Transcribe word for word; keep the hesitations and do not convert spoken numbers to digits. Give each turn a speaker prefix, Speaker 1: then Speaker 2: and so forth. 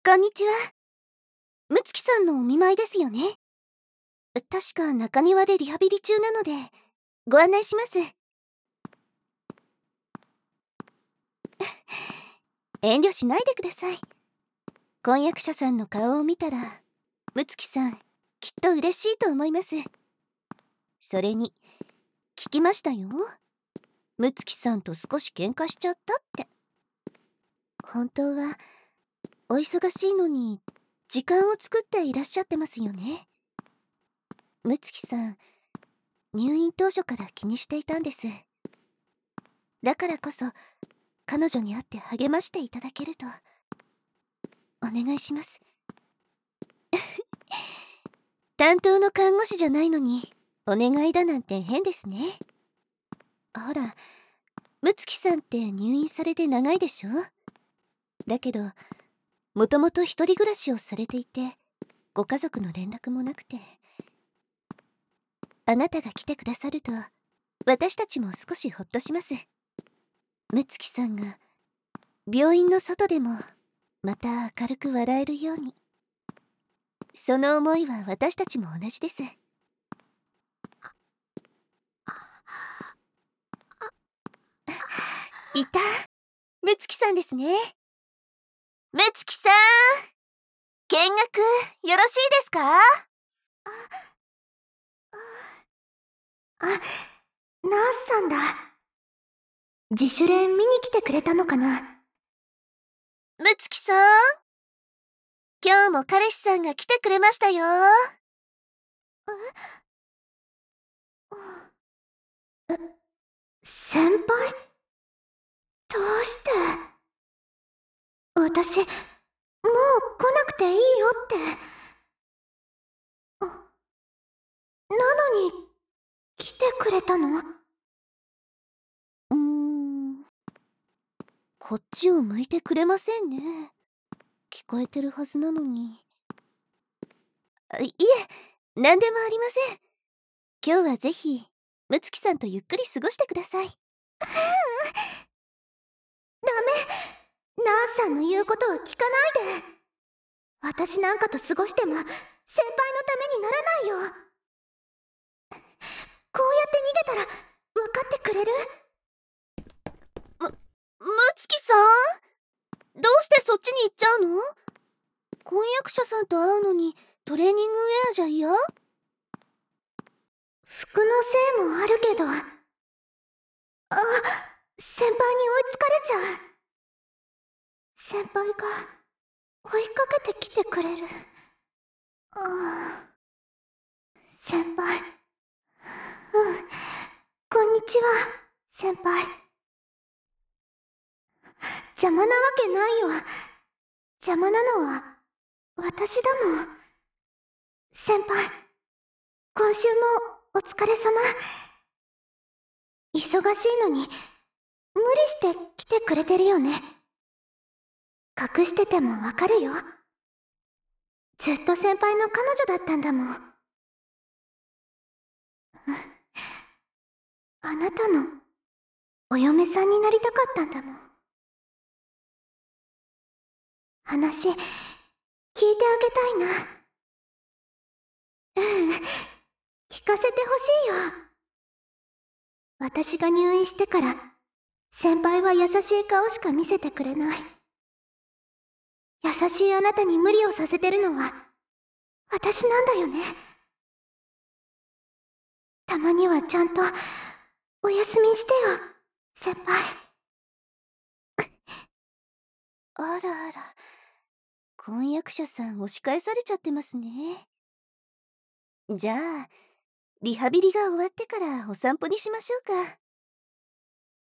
Speaker 1: こんにちは。むつきさんのお見舞いですよね。確か中庭でリハビリ中なので、ご案内します。遠慮しないでください。婚約者さんの顔を見たら、むつきさん、きっと嬉しいと思います。それに、聞きましたよ。むつきさんと少し喧嘩しちゃったって。本当は、お忙しいのに、時間を作っていらっしゃってますよね。むつきさん、入院当初から気にしていたんです。だからこそ彼女に会って励ましていただけるとお願いします。担当の看護師じゃないのにお願いだなんて変ですね。ほら、むつきさんって入院されて長いでしょ。だけどもともと一人暮らしをされていて、ご家族の連絡もなくて、あなたが来てくださると私たちも少しほっとします。むつきさんが病院の外でもまた明るく笑えるように。その思いは私たちも同じです。いた、むつきさんですね。むつきさん、見学よろしいですか？あ、
Speaker 2: あ、ナースさんだ。自主練見に来てくれたのかな。
Speaker 1: むつきさん、今日も彼氏さんが来てくれましたよ。
Speaker 2: え、先輩？どうして？私、もう来なくていいよって。あ、なのに、来てくれたの？
Speaker 1: うーん、こっちを向いてくれませんね。聞こえてるはずなのに。いいえ、何でもありません。今日はぜひむつきさんとゆっくり過ごしてください。ううん、
Speaker 2: ダメ。ナースさんの言うことは聞かないで。私なんかと過ごしても先輩のためにならないよ。こうやって逃げたら分かってくれる？
Speaker 1: む、むつきさん、どうしてそっちに行っちゃうの？婚約者さんと会うのにトレーニングウェアじゃ嫌？
Speaker 2: 服のせいもあるけど、あ、先輩に追いつかれちゃう。先輩が追いかけてきてくれる。ああ、先輩。うん、こんにちは、先輩。邪魔なわけないよ。邪魔なのは私だもん。先輩、今週もお疲れ様。忙しいのに無理して来てくれてるよね。隠しててもわかるよ。ずっと先輩の彼女だったんだもん。あなたのお嫁さんになりたかったんだもん。話聞いてあげたいな。うん、聞かせてほしいよ。私が入院してから先輩は優しい顔しか見せてくれない。優しいあなたに無理をさせてるのは私なんだよね。たまにはちゃんとお休みしてよ、先輩。
Speaker 1: あらあら、婚約者さん押し返されちゃってますね。じゃあリハビリが終わってからお散歩にしましょうか。